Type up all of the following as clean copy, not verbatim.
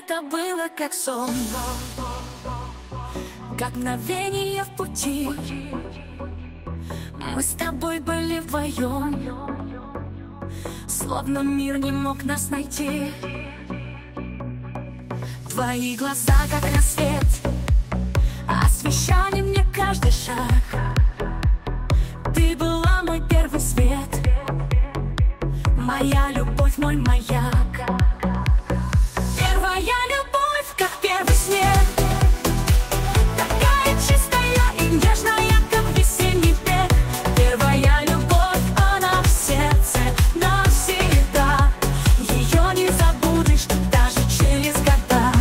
это было как сон, как мгновение в пути. Мы с тобой были вдвоем, словно мир не мог нас найти. Твои глаза, как рассвет, освещали мне каждый шаг. Ты была мой первый свет, моя любовь, мой маяк. Первая любовь, как первый снег, такая чистая и нежная, как весенний бег. Первая любовь, она в сердце навсегда. Ее не забудешь даже через года.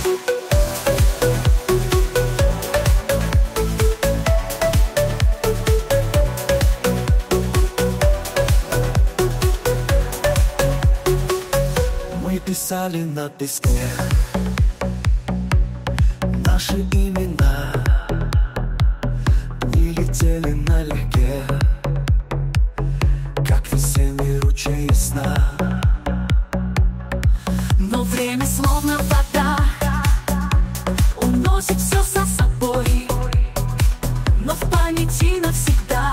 Мы писали на песке наши имена и летели налегке, как весенний ручей сна. Но время словно вода уносит все за собой, но в памяти навсегда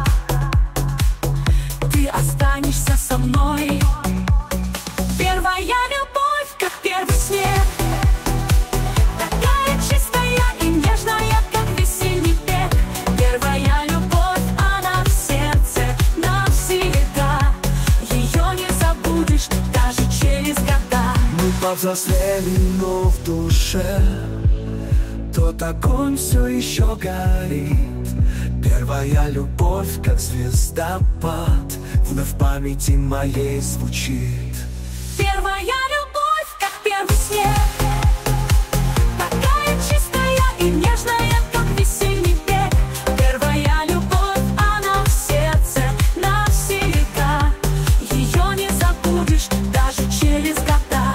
ты останешься со мной. Первая любовь, как первый снег, такая чистая и нежная, как весенний бег. Первая любовь, она в сердце навсегда. Ее не забудешь даже через года. Мы повзрослели, но в душе тот огонь все еще горит. Первая любовь, как звездопад, вновь в памяти моей звучит. Первая любовь, как первый снег, такая чистая и нежная, как весенний бег. Первая любовь, она в сердце навсегда. Ее не забудешь даже через года.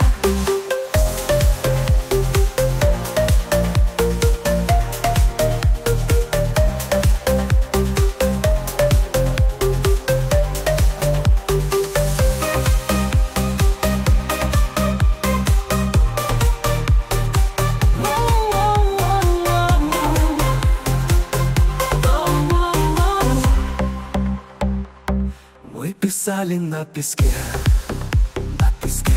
Мы писали на песке